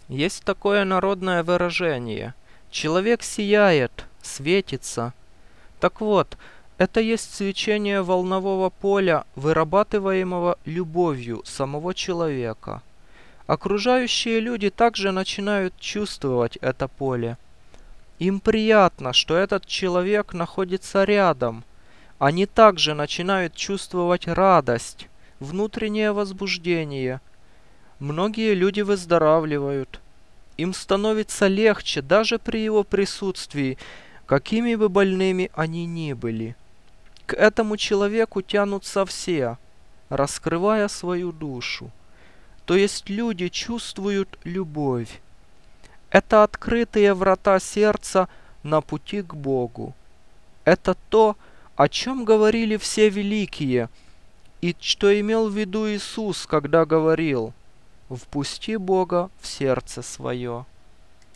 Есть такое народное выражение: человек сияет, светится. Так вот, это есть свечение волнового поля, вырабатываемого любовью самого человека. Окружающие люди также начинают чувствовать это поле. Им приятно, что этот человек находится рядом. Они также начинают чувствовать радость, внутреннее возбуждение. Многие люди выздоравливают. Им становится легче даже при его присутствии, какими бы больными они ни были. К этому человеку тянутся все, раскрывая свою душу. То есть люди чувствуют любовь. Это открытые врата сердца на пути к Богу. Это то, о чем говорили все великие, и что имел в виду Иисус, когда говорил: «Впусти Бога в сердце свое».